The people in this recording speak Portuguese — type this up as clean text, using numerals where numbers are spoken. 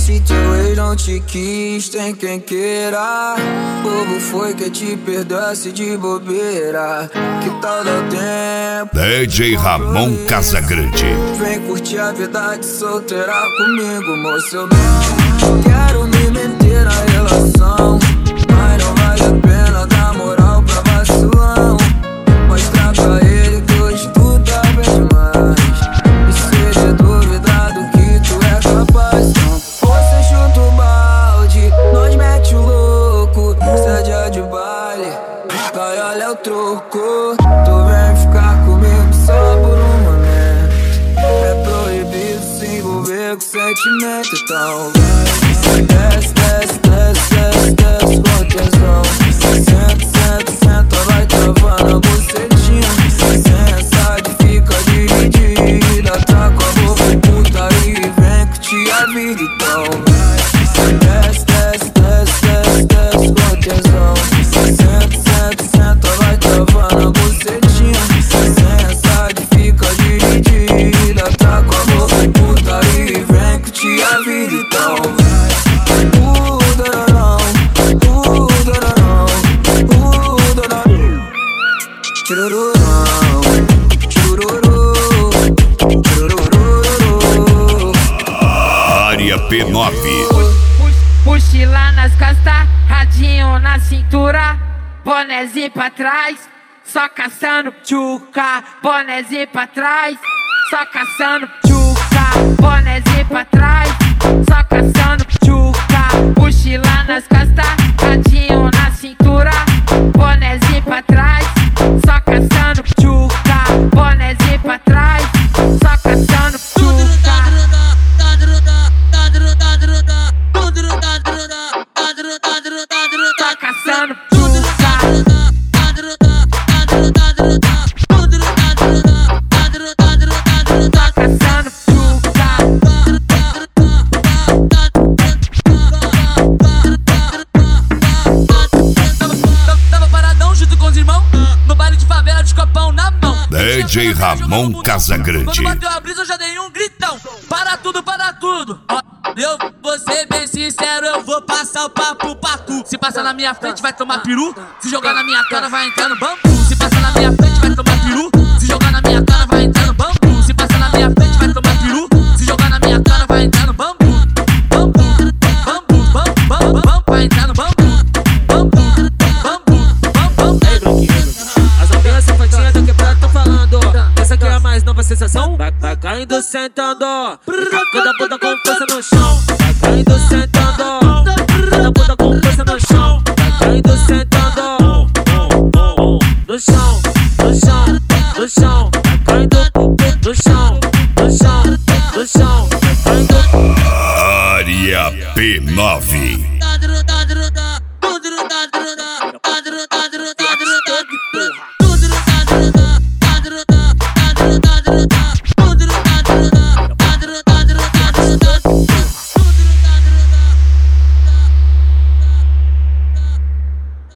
Se teu ex não te quis, tem quem queira. Bobo foi que te perdoasse de bobeira. Que tal dar tempo? DJ Ramon Casagrande. Vem curtir a vida de solteira comigo, moço. Eu não quero me meter na relação, mas não vale a pena dar moral pra vacilão. Mostrar pra ele que hoje tu tá bem demais. E se ele duvidar do que tu é capaz, então você chuta o balde, nós mete o louco. Se é dia de baile, vai, olha o troco. Tu vem ficar comigo só por um momento. É proibido se envolver com sentimento. Então vai, desce, desce, desce, desce, desce com tesão. Senta, senta, senta, vai travando a bucetinha. Sensa de fica dividida, tá com a boca puta e vem curtir a vida. Então vai, desce, desce, desce, desce, desce com tesão. Senta, senta, senta, vai travando a bucetinha. Sensa de fica dividida, tá com a boca puta e vem curtir a vida. Então Área P9. Mochila nas costas, radinho na cintura, bonezinho pra trás, só caçando tchuca. Bonezinho pra trás, só caçando tchuca. Bonezinho pra trás, só caçando tchuca. Mochila nas costas, radinho na cintura, bonezinho pra trás, só caçando tchuca. Bonezinho pra trás, só caçando tchuca. Só caçando tchuca. Só caçando tchuca. Tava paradão junto com os irmãos, no baile de favela de copão na mão. DJ Ramon Casagrande. Quando bateu a brisa eu já dei um gritão. Para tudo, para tudo. Ó, eu vou ser bem sincero, eu vou passar o papo pra tu. Se passar na minha frente vai tomar peru, se jogar na minha cara vai entrar no bambu. Se passar na minha frente vai tomar peru, se jogar na minha cara vai entrar no bambu. Se passar na minha frente vai tomar peru, se jogar na minha cara vai entrar no bambu. Bambu, bambu, bambu, bambu, bambu, vai entrar no bambu. Bambu, bambu, bambu. Ei, branquinho, as novinhas safadinhas da quebrada tão falando. Essa aqui é a mais nova sensação. Vai caindo sentando, cada bunda com força no chão. Vai caindo sentando, cada bunda com força no chão. Vai caindo sentando, no chão, no chão, no chão.